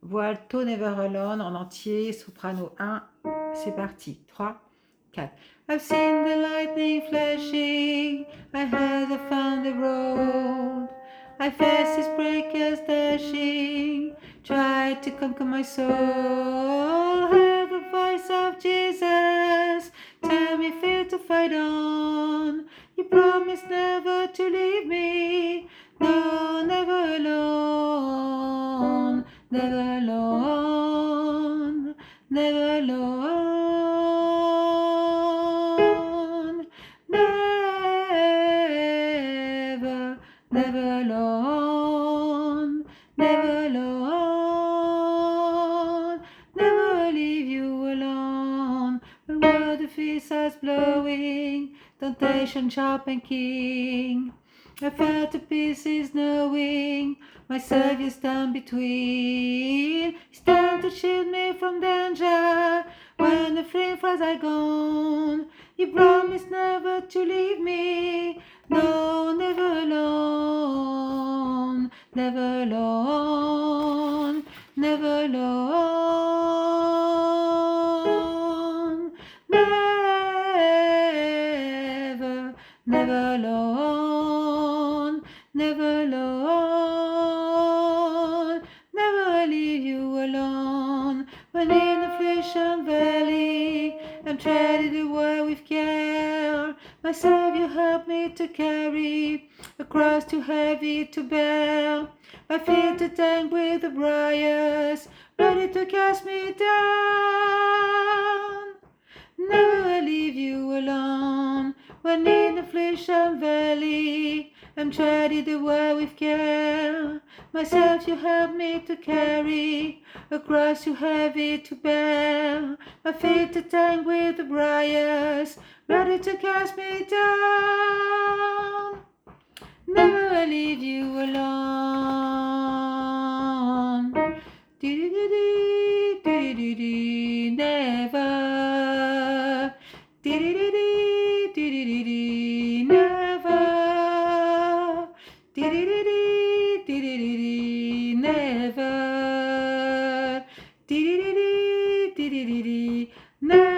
Voix alto, never alone, en entier, soprano 1, c'est parti. 3, 4. I've seen the lightning flashing, I heard the thunder roll. I faced its breakers dashing, tried to conquer my soul. Heard the voice of Jesus, tell me fear to fight on. You promised never to leave me, no, never alone, never alone, never alone, never, never alone, never alone, never leave you alone. When world the feast starts blowing, temptation sharp and keen, I fell to pieces knowing my Savior stand between. He stand to shield me from danger when the flame fires are gone. He promised never to leave me, no, never alone, never alone, never alone, never, never alone, never alone, never leave you alone. When in affliction valley, I'm treading the way with care. My Savior help me to carry a cross too heavy to bear. My feet to tank with the briars, ready to cast me down. Never leave you alone when in affliction valley. I'm treading the way with care. Myself you help me to carry a cross too heavy to bear. My feet to tank with the briars, ready to cast me down. Never leave you alone. Dee-dee-dee-dee, dee-dee-dee-dee, never. Dee-dee-dee-dee, dee-dee-dee-dee, never. Dee-dee-dee-dee, dee-dee-dee-dee, never. Dee-dee-dee-dee, dee-dee-dee-dee, never.